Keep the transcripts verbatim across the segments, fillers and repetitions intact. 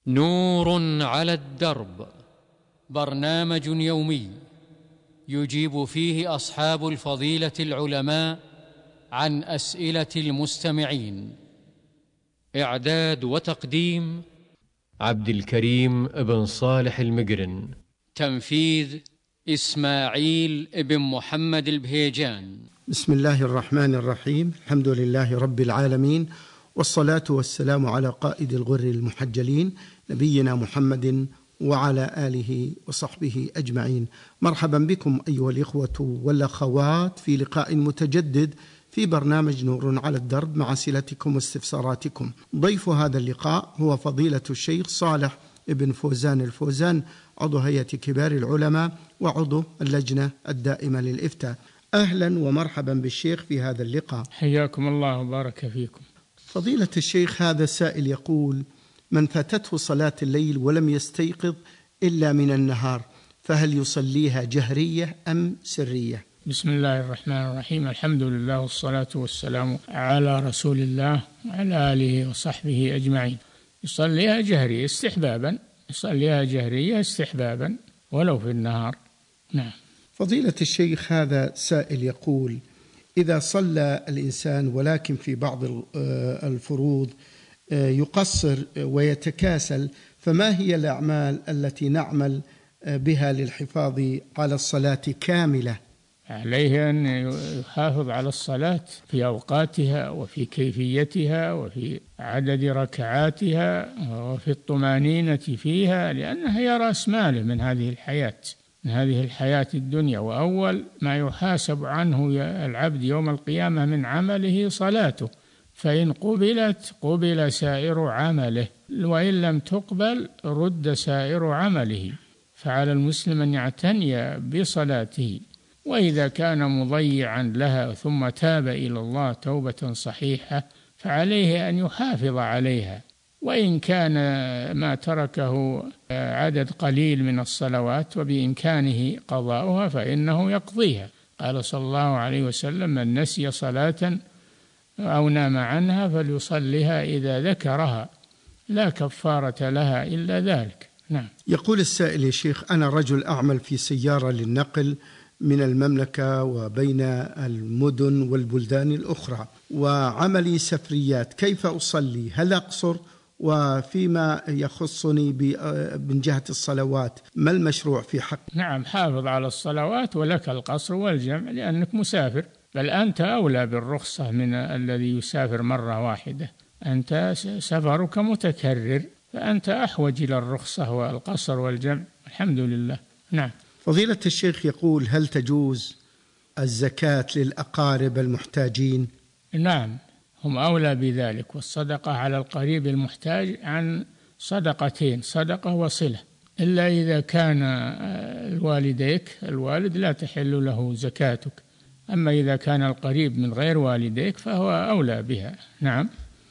نور على الدرب، برنامج يومي يجيب فيه أصحاب الفضيلة العلماء عن أسئلة المستمعين. إعداد وتقديم عبد الكريم بن صالح المقرن. تنفيذ إسماعيل بن محمد البهيجان. بسم الله الرحمن الرحيم. الحمد لله رب العالمين، والصلاة والسلام على قائد الغر المحجلين نبينا محمد وعلى آله وصحبه أجمعين. مرحبا بكم أيها الإخوة والأخوات في لقاء متجدد في برنامج نور على الدرب مع أسئلتكم واستفساراتكم. ضيف هذا اللقاء هو فضيلة الشيخ صالح بن فوزان الفوزان، عضو هيئة كبار العلماء وعضو اللجنة الدائمة للإفتاء. أهلا ومرحبا بالشيخ في هذا اللقاء. حياكم الله وبارك فيكم. فضيلة الشيخ، هذا سائل يقول: من فاتته صلاة الليل ولم يستيقظ إلا من النهار، فهل يصليها جهرية أم سرية؟ بسم الله الرحمن الرحيم. الحمد لله والصلاة والسلام على رسول الله وعلى آله وصحبه أجمعين. يصليها جهرية استحبابا، يصليها جهرية استحبابا ولو في النهار. نعم. فضيلة الشيخ، هذا سائل يقول: إذا صلى الإنسان ولكن في بعض الفروض يقصر ويتكاسل، فما هي الأعمال التي نعمل بها للحفاظ على الصلاة كاملة؟ عليه أن يحافظ على الصلاة في أوقاتها وفي كيفيتها وفي عدد ركعاتها وفي الطمانينة فيها، لأنها هي رأس ماله من هذه الحياة من هذه الحياة الدنيا. وأول ما يحاسب عنه العبد يوم القيامة من عمله صلاته، فإن قبلت قبل سائر عمله، وإن لم تقبل رد سائر عمله. فعلى المسلم أن يعتني بصلاته، وإذا كان مضيعا لها ثم تاب إلى الله توبة صحيحة فعليه أن يحافظ عليها. وإن كان ما تركه عدد قليل من الصلوات وبإمكانه قضاؤها فإنه يقضيها. قال صلى الله عليه وسلم: من نسي صلاة أو نام عنها فليصلها إذا ذكرها، لا كفارة لها إلا ذلك. نعم. يقول السائل: يا شيخ، أنا رجل أعمل في سيارة للنقل من المملكة وبين المدن والبلدان الأخرى، وعملي سفريات، كيف أصلي؟ هل أقصر؟ وفيما يخصني من جهة الصلوات ما المشروع في حق؟ نعم، حافظ على الصلوات ولك القصر والجمع لأنك مسافر، بل أنت أولى بالرخصة من الذي يسافر مرة واحدة. أنت سفرك متكرر، فأنت أحوج إلى الرخصة والقصر والجمع. الحمد لله. نعم. فضيلة الشيخ يقول: هل تجوز الزكاة للأقارب المحتاجين؟ نعم، هم أولى بذلك. والصدقة على القريب المحتاج عن صدقتين: صدقة وصلة، إلا إذا كان الوالديك الوالد لا تحل له زكاتك، أما إذا كان القريب من غير والديك فهو أولى بها. نعم.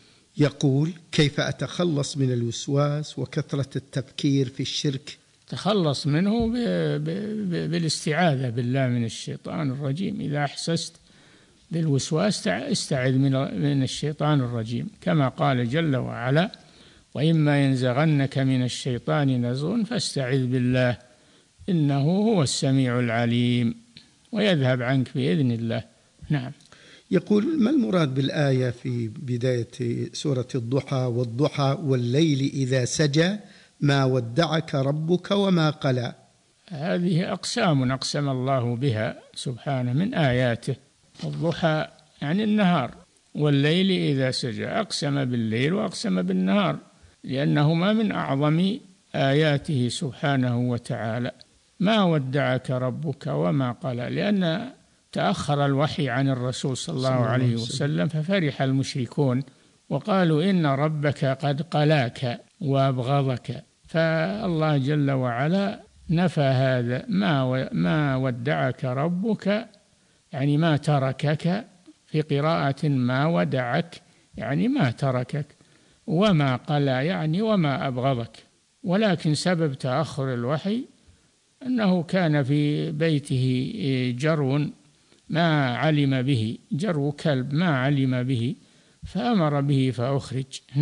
يقول: كيف أتخلص من الوسواس وكثرة التفكير في الشرك؟ تخلص منه ب... ب... بالاستعاذة بالله من الشيطان الرجيم. إذا أحسست بالوسواس استعذ من... من الشيطان الرجيم، كما قال جل وعلا: وإما ينزغنك من الشيطان نزغ فاستعذ بالله إنه هو السميع العليم، ويذهب عنك بإذن الله. نعم. يقول: ما المراد بالآية في بداية سورة الضحى: والضحى والليل إذا سجى ما ودعك ربك وما قلى؟ هذه أقسام أقسم الله بها سبحانه من آياته. الضحى يعني النهار، والليل إذا سجى أقسم بالليل وأقسم بالنهار، لأنهما من أعظم آياته سبحانه وتعالى. ما ودعك ربك وما قلى، لأن تأخر الوحي عن الرسول صلى الله عليه وسلم ففرح المشركون وقالوا إن ربك قد قلاك وأبغضك. فالله جل وعلا نفى هذا: ما ما ودعك ربك يعني ما تركك، في قراءة ما ودعك يعني ما تركك، وما قلى يعني وما أبغضك. ولكن سبب تأخر الوحي أنه كان في بيته جرو ما علم به، جرو كلب ما علم به، فأمر به فأخرج. نعم.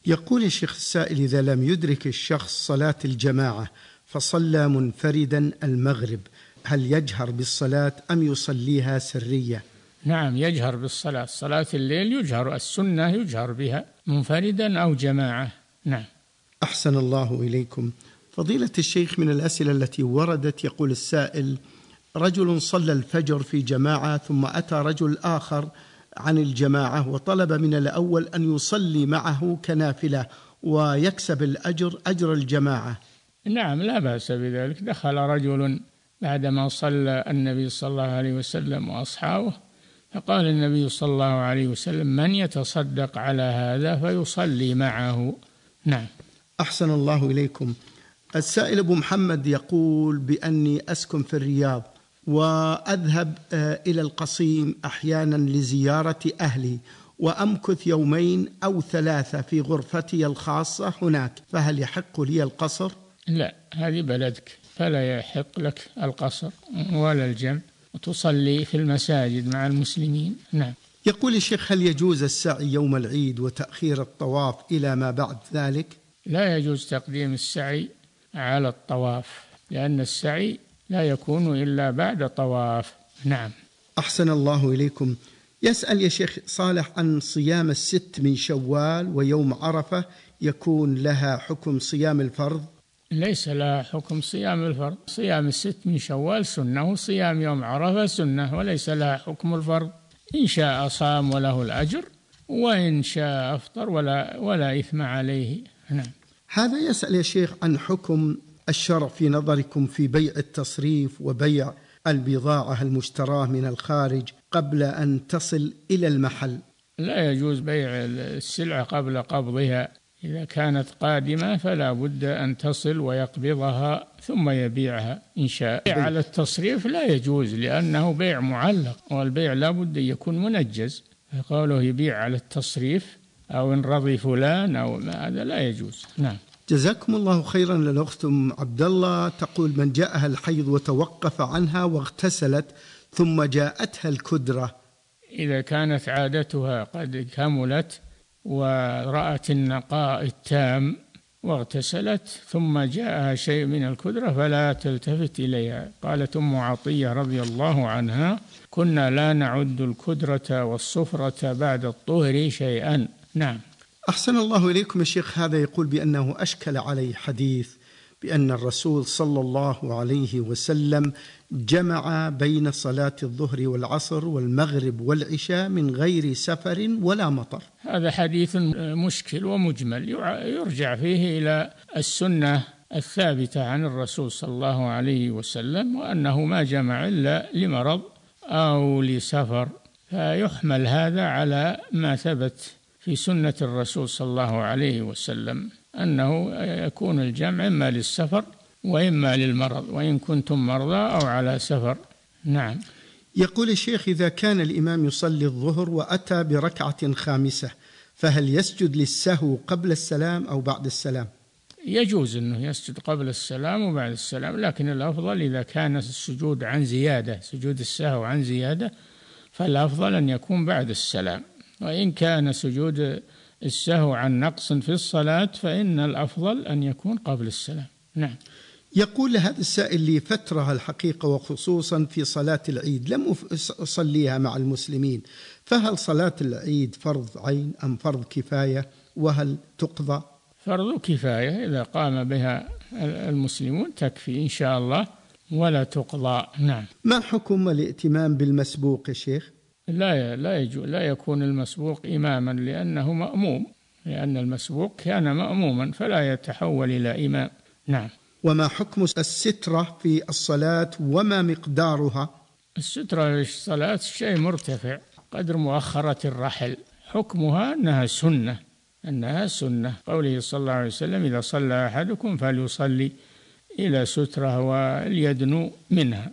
يقول الشيخ السائل: إذا لم يدرك الشخص صلاة الجماعة فصلى منفردا المغرب، هل يجهر بالصلاة أم يصليها سرية؟ نعم، يجهر بالصلاة. صلاة الليل يجهر، السنة يجهر بها منفردا أو جماعة. نعم. أحسن الله إليكم. فضيلة الشيخ، من الأسئلة التي وردت يقول السائل: رجل صلى الفجر في جماعة ثم أتى رجل آخر عن الجماعة وطلب من الأول أن يصلي معه كنافلة ويكسب الأجر أجر الجماعة. نعم، لا بأس بذلك. دخل رجل بعدما صلى النبي صلى الله عليه وسلم وأصحابه، فقال النبي صلى الله عليه وسلم: من يتصدق على هذا فيصلي معه. نعم. أحسن الله إليكم. السائل أبو محمد يقول بأني أسكن في الرياض وأذهب إلى القصيم أحيانا لزيارة أهلي، وأمكث يومين أو ثلاثة في غرفتي الخاصة هناك، فهل يحق لي القصر؟ لا، هذه بلدك، فلا يحق لك القصر ولا الجمع، وتصلي في المساجد مع المسلمين. نعم. يقول الشيخ: هل يجوز السعي يوم العيد وتأخير الطواف إلى ما بعد ذلك؟ لا يجوز تقديم السعي على الطواف، لأن السعي لا يكون إلا بعد طواف. نعم. أحسن الله إليكم. يسأل يا شيخ صالح عن صيام الست من شوال ويوم عرفة، يكون لها حكم صيام الفرض؟ ليس لها حكم صيام الفرض. صيام الست من شوال سنة، وصيام يوم عرفة سنة، وليس لها حكم الفرض. إن شاء صام وله الأجر، وإن شاء أفطر ولا, ولا إثم عليه. نعم. هذا يسأل يا شيخ عن حكم الشرع في نظركم في بيع التصريف وبيع البضاعة المشتراة من الخارج قبل أن تصل إلى المحل. لا يجوز بيع السلعة قبل قبضها. إذا كانت قادمة فلا بد أن تصل ويقبضها ثم يبيعها إن شاء. على التصريف لا يجوز، لأنه بيع معلق، والبيع لا بد أن يكون منجز. قوله يبيع على التصريف أو إن رضي فلان أو ما، هذا لا يجوز. نعم. جزاكم الله خيرا. للأخت أم عبد الله تقول: من جاءها الحيض وتوقف عنها واغتسلت ثم جاءتها الكدرة، إذا كانت عادتها قد كملت ورأت النقاء التام واغتسلت ثم جاءها شيء من الكدرة فلا تلتفت إليها. قالت أم عطية رضي الله عنها: كنا لا نعد الكدرة والصفرة بعد الطهر شيئا. نعم. أحسن الله إليكم يا شيخ. هذا يقول بأنه أشكل عليه حديث بأن الرسول صلى الله عليه وسلم جمع بين صلاة الظهر والعصر والمغرب والعشاء من غير سفر ولا مطر. هذا حديث مشكل ومجمل، يرجع فيه إلى السنة الثابتة عن الرسول صلى الله عليه وسلم، وأنه ما جمع إلا لمرض أو لسفر، فيحمل هذا على ما ثبت في سنة الرسول صلى الله عليه وسلم، أنه يكون الجمع إما للسفر وإما للمرض، وإن كنتم مرضى أو على سفر. نعم. يقول الشيخ: إذا كان الإمام يصلي الظهر وأتى بركعة خامسة، فهل يسجد للسهو قبل السلام أو بعد السلام؟ يجوز أنه يسجد قبل السلام وبعد السلام، لكن الأفضل إذا كان السجود عن زيادة، سجود السهو عن زيادة، فالأفضل أن يكون بعد السلام. وإن كان سجود السهو عن نقص في الصلاة فإن الأفضل أن يكون قبل السلام. نعم. يقول هذا السائل: لي فترة الحقيقة وخصوصا في صلاة العيد لم أصليها مع المسلمين، فهل صلاة العيد فرض عين أم فرض كفاية، وهل تقضى؟ فرض كفاية، إذا قام بها المسلمون تكفي إن شاء الله ولا تقضى. نعم. ما حكم الائتمام بالمسبوق يا شيخ؟ لا لا يجوز، لا يكون المسبوق إماما لأنه مأموم، لأن المسبوق كان مأموما فلا يتحول إلى إمام. نعم. وما حكم السترة في الصلاة وما مقدارها؟ السترة في الصلاة شيء مرتفع قدر مؤخرة الرحل، حكمها أنها سنة، أنها سنة. قوله صلى الله عليه وسلم: إذا صلى أحدكم فليصلي إلى سترة وليدنو منها،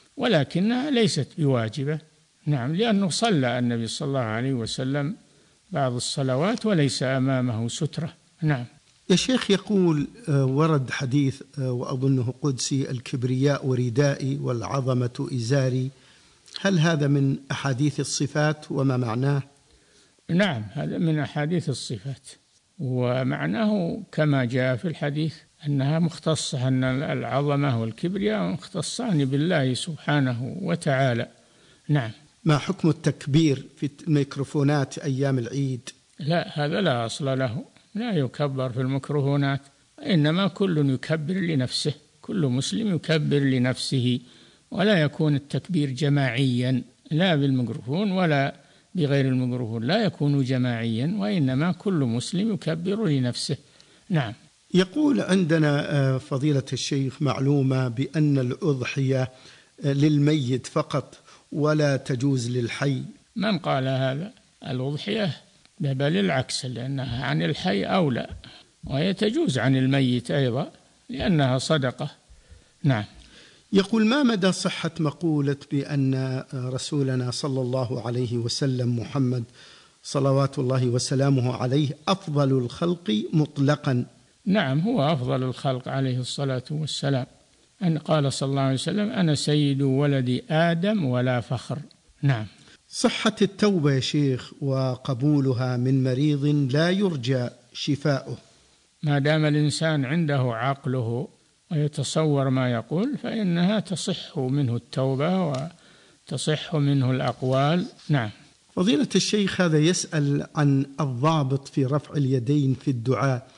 ولكنها ليست بواجبة. نعم، لأنه صلى النبي صلى الله عليه وسلم بعض الصلوات وليس أمامه سترة. نعم. يا شيخ يقول: ورد حديث وأظنه قدسي: الكبرياء وردائي والعظمة إزاري، هل هذا من أحاديث الصفات وما معناه؟ نعم، هذا من أحاديث الصفات، ومعناه كما جاء في الحديث أنها مختصة، أن العظمة والكبرياء مختصان بالله سبحانه وتعالى. نعم. ما حكم التكبير في الميكروفونات أيام العيد؟ لا، هذا لا أصل له، لا يكبر في الميكروفونات، إنما كل يكبر لنفسه، كل مسلم يكبر لنفسه، ولا يكون التكبير جماعيا، لا بالميكروفون ولا بغير الميكروفون، لا يكون جماعيا، وإنما كل مسلم يكبر لنفسه. نعم. يقول عندنا فضيلة الشيخ معلومة بأن الأضحية للميت فقط ولا تجوز للحي. من قال هذا؟ الأضحية بل العكس، لأنها عن الحي أولى، وهي تجوز عن الميت أيضا لأنها صدقة. نعم. يقول ما مدى صحة مقولة بأن رسولنا صلى الله عليه وسلم محمد صلوات الله وسلامه عليه أفضل الخلق مطلقا؟ نعم، هو أفضل الخلق عليه الصلاة والسلام، أن قال صلى الله عليه وسلم: أنا سيد ولد آدم ولا فخر. نعم. صحة التوبة يا شيخ وقبولها من مريض لا يرجى شفاؤه؟ ما دام الإنسان عنده عقله ويتصور ما يقول فإنها تصح منه التوبة وتصح منه الأقوال. نعم. فضيلة الشيخ هذا يسأل عن الضابط في رفع اليدين في الدعاء،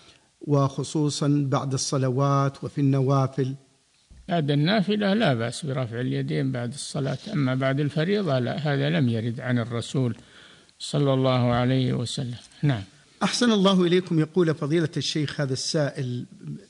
وخصوصا بعد الصلوات وفي النوافل. بعد النافلة لا بأس برفع اليدين بعد الصلاة، أما بعد الفريضة لا، هذا لم يرد عن الرسول صلى الله عليه وسلم. نعم. أحسن الله إليكم. يقول فضيلة الشيخ هذا السائل: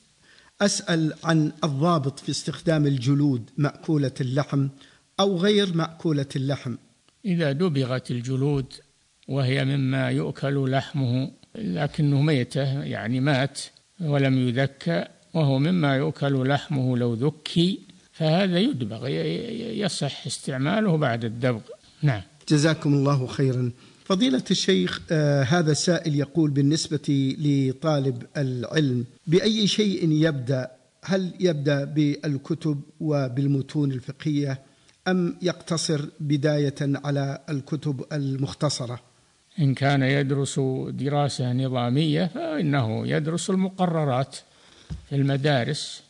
أسأل عن الضابط في استخدام الجلود مأكولة اللحم أو غير مأكولة اللحم. إذا دبغت الجلود وهي مما يؤكل لحمه لكنه ميتة، يعني مات ولم يذكى، وهو مما يؤكل لحمه لو ذكي، فهذا يدبغ، يصح استعماله بعد الدبغ. نعم. جزاكم الله خيرا. فضيلة الشيخ آه هذا سائل يقول: بالنسبة لطالب العلم بأي شيء يبدأ؟ هل يبدأ بالكتب وبالمتون الفقهية أم يقتصر بداية على الكتب المختصرة؟ إن كان يدرس دراسة نظامية فإنه يدرس المقررات في المدارس،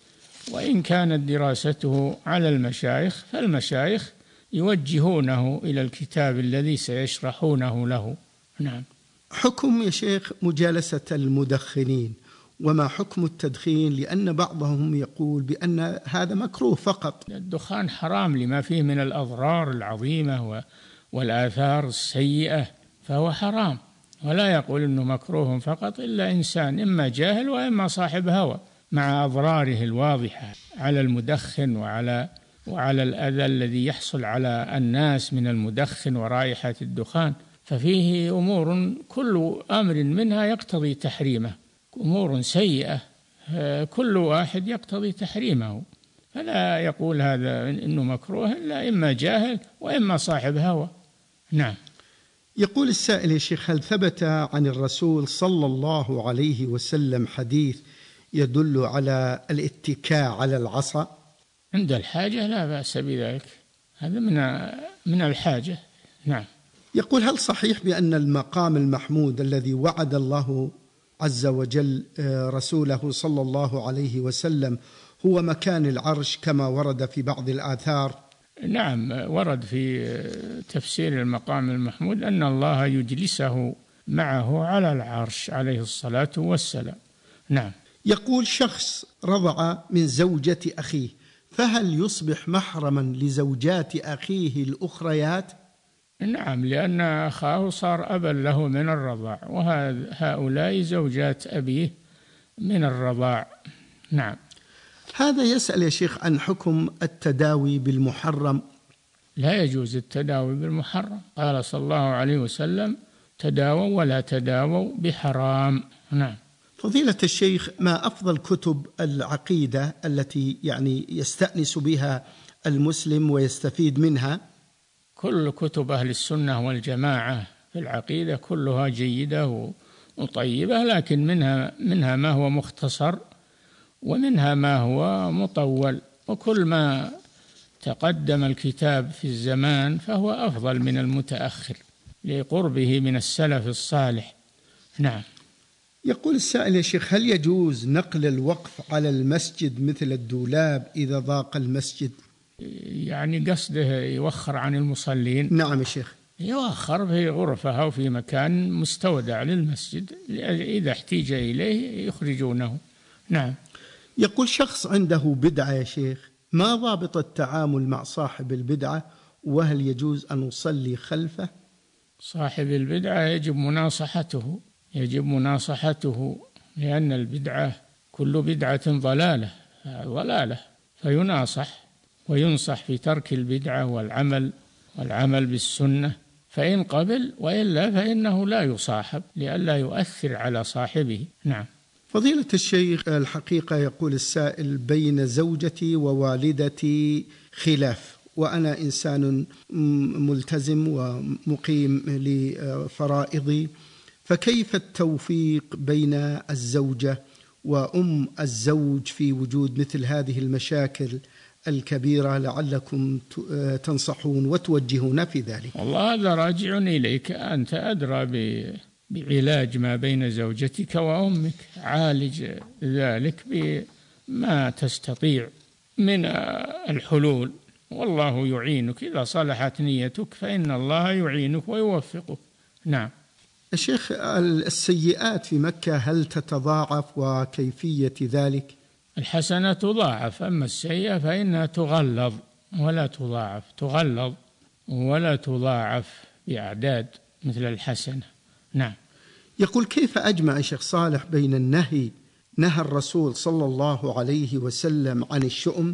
وإن كانت دراسته على المشايخ فالمشايخ يوجهونه إلى الكتاب الذي سيشرحونه له. نعم. حكم يا شيخ مجالسة المدخنين، وما حكم التدخين؟ لأن بعضهم يقول بأن هذا مكروه فقط. الدخان حرام لما فيه من الأضرار العظيمة والآثار السيئة، فهو حرام، ولا يقول إنه مكروه فقط إلا إنسان إما جاهل وإما صاحب هوى، مع أضراره الواضحة على المدخن وعلى وعلى الأذى الذي يحصل على الناس من المدخن ورائحة الدخان، ففيه أمور كل أمر منها يقتضي تحريمه، أمور سيئة كل واحد يقتضي تحريمه، فلا يقول هذا إنه مكروه إلا إما جاهل وإما صاحب هوى. نعم. يقول السائل: يا شيخ هل ثبت عن الرسول صلى الله عليه وسلم حديث يدل على الاتكاء على العصا؟ عند الحاجة لا بأس بذلك، هذا من من الحاجة. نعم. يقول: هل صحيح بأن المقام المحمود الذي وعد الله عز وجل رسوله صلى الله عليه وسلم هو مكان العرش كما ورد في بعض الآثار؟ نعم، ورد في تفسير المقام المحمود أن الله يجلسه معه على العرش عليه الصلاة والسلام. نعم. يقول: شخص رضع من زوجة أخيه، فهل يصبح محرما لزوجات أخيه الأخريات؟ نعم، لأن أخاه صار أبا له من الرضاع، وهؤلاء زوجات أبيه من الرضاع. نعم. هذا يسأل يا شيخ عن حكم التداوي بالمحرم. لا يجوز التداوي بالمحرم، قال صلى الله عليه وسلم: تداووا ولا تداووا بحرام. نعم. فضيلة الشيخ ما أفضل كتب العقيدة التي يعني يستأنس بها المسلم ويستفيد منها؟ كل كتب أهل السنة والجماعة في العقيدة كلها جيدة وطيبة، لكن منها منها ما هو مختصر ومنها ما هو مطول، وكل ما تقدم الكتاب في الزمان فهو أفضل من المتأخر لقربه من السلف الصالح. نعم. يقول السائل يا شيخ: هل يجوز نقل الوقف على المسجد مثل الدولاب إذا ضاق المسجد؟ يعني قصده يوخر عن المصلين؟ نعم يا شيخ. يوخر في غرفة أو في مكان مستودع للمسجد، إذا احتيج إليه يخرجونه. نعم. يقول شخص عنده بدعة يا شيخ، ما ضابط التعامل مع صاحب البدعة، وهل يجوز أن أصلي خلفه؟ صاحب البدعة يجب مناصحته يجب مناصحته لأن البدعة كل بدعة ضلالة ضلالة فيناصح وينصح في ترك البدعة والعمل والعمل بالسنة، فإن قبل، وإلا فإنه لا يصاحب لئلا يؤثر على صاحبه. نعم. فضيلة الشيخ، الحقيقة يقول السائل: بين زوجتي ووالدتي خلاف، وأنا إنسان ملتزم ومقيم لفرائضي، فكيف التوفيق بين الزوجة وأم الزوج في وجود مثل هذه المشاكل الكبيرة؟ لعلكم تنصحون وتوجهون في ذلك. والله هذا راجع إليك، أنت أدرى بعلاج ما بين زوجتك وأمك، عالج ذلك بما تستطيع من الحلول، والله يعينك. إذا صلحت نيتك فإن الله يعينك ويوفقك. نعم. الشيخ، السيئات في مكة هل تتضاعف وكيفية ذلك؟ الحسنة تضاعف، أما السيئة فإنها تغلظ ولا تضاعف، تغلظ ولا تضاعف بأعداد مثل الحسنة. نعم. يقول: كيف أجمع يا شيخ صالح بين النهي نهى الرسول صلى الله عليه وسلم عن الشؤم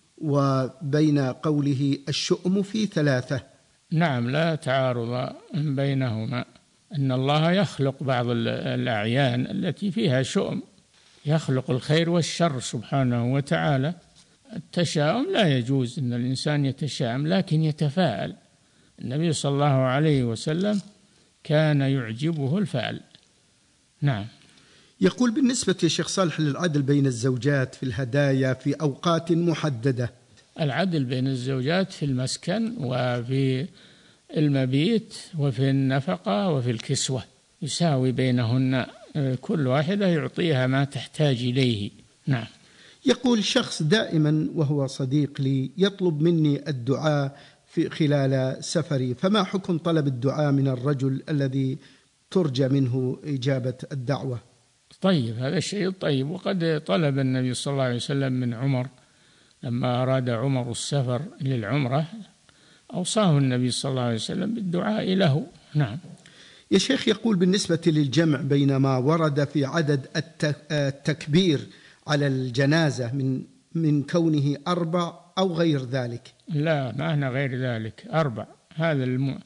وبين قوله الشؤم في ثلاثة؟ نعم، لا تعارض بينهما، أن الله يخلق بعض الأعيان التي فيها شؤم، يخلق الخير والشر سبحانه وتعالى. التشاؤم لا يجوز أن الإنسان يتشاءم، لكن يتفاءل. النبي صلى الله عليه وسلم كان يعجبه الفعل. نعم. يقول: بالنسبة يا شيخ صالح للعدل بين الزوجات في الهدايا في أوقات محددة. العدل بين الزوجات في المسكن وفي المبيت وفي النفقة وفي الكسوة، يساوي بينهن، كل واحدة يعطيها ما تحتاج إليه. نعم. يقول شخص دائما وهو صديق لي يطلب مني الدعاء في خلال سفري، فما حكم طلب الدعاء من الرجل الذي ترجى منه إجابة الدعوة؟ طيب، هذا الشيء طيب، وقد طلب النبي صلى الله عليه وسلم من عمر لما أراد عمر السفر للعمرة، أوصاه النبي صلى الله عليه وسلم بالدعاء له. نعم. يا شيخ، يقول: بالنسبة للجمع بين ما ورد في عدد التكبير على الجنازة من من كونه أربع أو غير ذلك؟ لا، ما هنا غير ذلك، أربع، هذا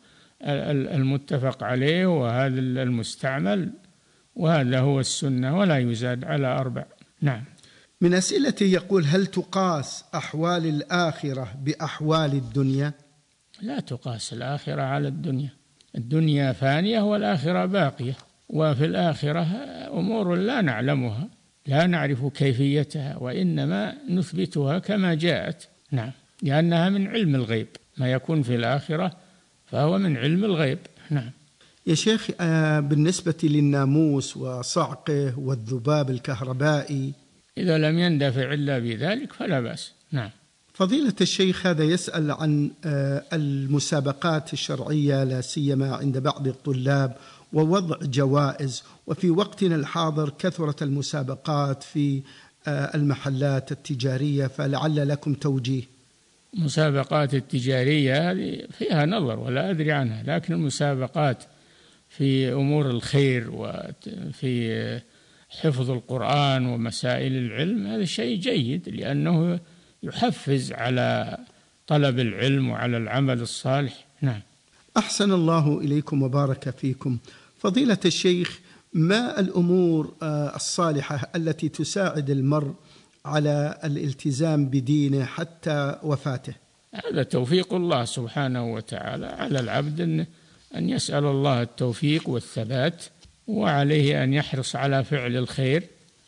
المتفق عليه وهذا المستعمل، وهذا هو السنة، ولا يزاد على أربع. نعم. من أسئلته يقول: هل تقاس أحوال الآخرة بأحوال الدنيا؟ لا تقاس الآخرة على الدنيا، الدنيا فانية والآخرة باقية، وفي الآخرة أمور لا نعلمها، لا نعرف كيفيتها، وإنما نثبتها كما جاءت. نعم، لأنها من علم الغيب، ما يكون في الآخرة فهو من علم الغيب. نعم. يا شيخ، بالنسبة للناموس وصعقه والذباب الكهربائي، إذا لم يندفع إلا بذلك فلا بأس. نعم. فضيلة الشيخ، هذا يسأل عن المسابقات الشرعية لا سيما عند بعض الطلاب ووضع جوائز، وفي وقتنا الحاضر كثرت المسابقات في المحلات التجارية، فلعل لكم توجيه. المسابقات التجارية هذه فيها نظر ولا أدري عنها، لكن المسابقات في أمور الخير وفي حفظ القرآن ومسائل العلم هذا شيء جيد، لأنه يحفز على طلب العلم وعلى العمل الصالح. نعم. أحسن الله إليكم وبارك فيكم. فضيلة الشيخ، ما الأمور الصالحة التي تساعد المرء على الالتزام بدينه حتى وفاته؟ هذا توفيق الله سبحانه وتعالى على العبد، أن يسأل الله التوفيق والثبات، وعليه أن يحرص على فعل الخير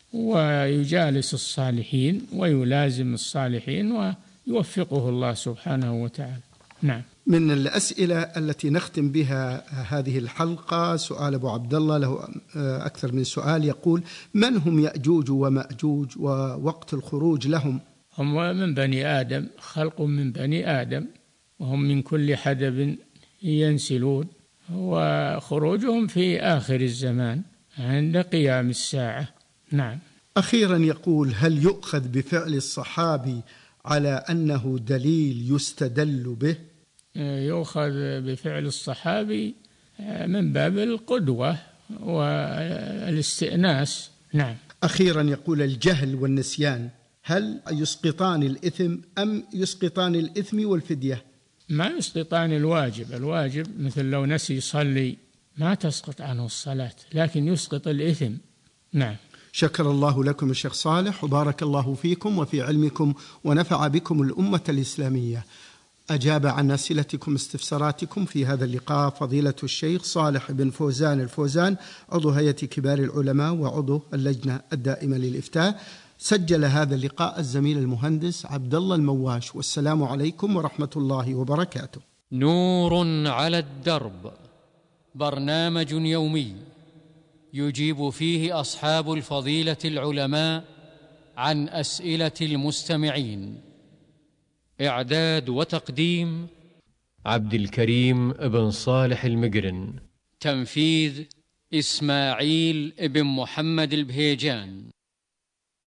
ويجالس الصالحين ويلازم الصالحين ويوفقه الله سبحانه وتعالى. نعم. من الأسئلة التي نختم بها هذه الحلقة سؤال أبو عبد الله، له أكثر من سؤال، يقول: من هم يأجوج ومأجوج ووقت الخروج لهم؟ هم من بني آدم، خلق من بني آدم، وهم من كل حدب ينسلون، وخروجهم في آخر الزمان عند قيام الساعة. نعم. أخيرا يقول: هل يؤخذ بفعل الصحابي على أنه دليل يستدل به؟ يؤخذ بفعل الصحابي من باب القدوة والاستئناس. نعم. أخيرا يقول: الجهل والنسيان هل يسقطان الإثم أم يسقطان الإثم والفدية؟ ما يسقطان الواجب، الواجب مثل لو نسي يصلي ما تسقط عنه الصلاة، لكن يسقط الإثم. نعم. شكر الله لكم الشيخ صالح، وبارك الله فيكم وفي علمكم، ونفع بكم الأمة الإسلامية. أجاب عن أسئلتكم استفساراتكم في هذا اللقاء فضيلة الشيخ صالح بن فوزان الفوزان، عضو هيئة كبار العلماء وعضو اللجنة الدائمة للإفتاء. سجل هذا اللقاء الزميل المهندس عبد الله المواش. والسلام عليكم ورحمة الله وبركاته. نور على الدرب، برنامج يومي يجيب فيه أصحاب الفضيلة العلماء عن أسئلة المستمعين. إعداد وتقديم عبد الكريم بن صالح المقرن. تنفيذ إسماعيل بن محمد البهيجان.